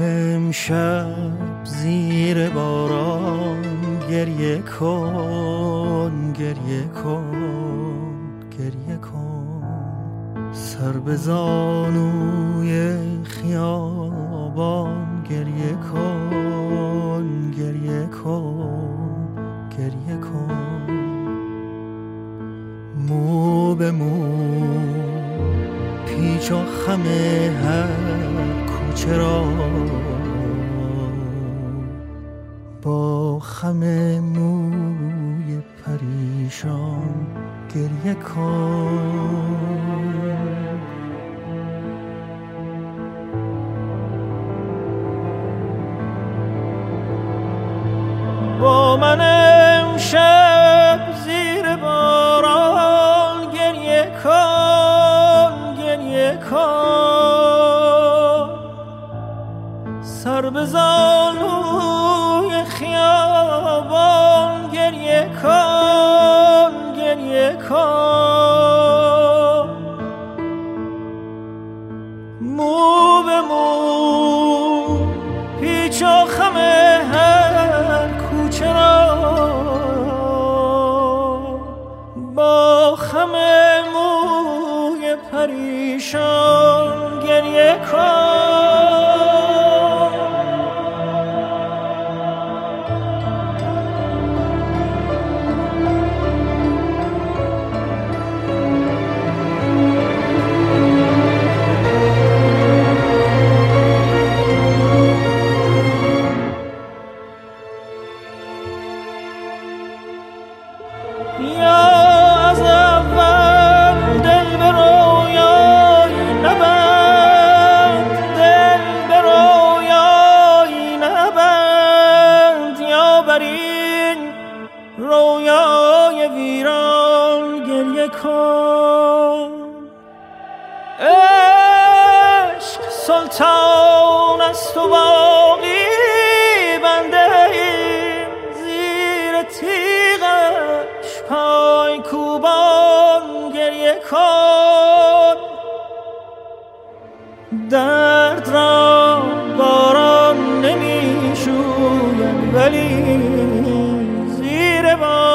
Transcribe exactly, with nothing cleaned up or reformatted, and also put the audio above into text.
امشب زیر باران گریه کن، گریه کن، گریه کن. سر به زانوی خیابان گریه کن، گریه کن، گریه کن. مو به مو پیچ و خم هر کوچه را با خم موی پریشان گریه کن. با من امشب زیر باران گریه کن، گریه کن. سر به زانوی خیابان گریه کن، گریه کن. مو به مو پیچ و خم هر کوچه را با خم موی پریشان گریه کن. رویای ویران گریه کن. عشق سلطان است و باقی بنده ایم، زیر تیغش پای کوبان گریه کن. درد را باران نمی شوید ولی زیر باران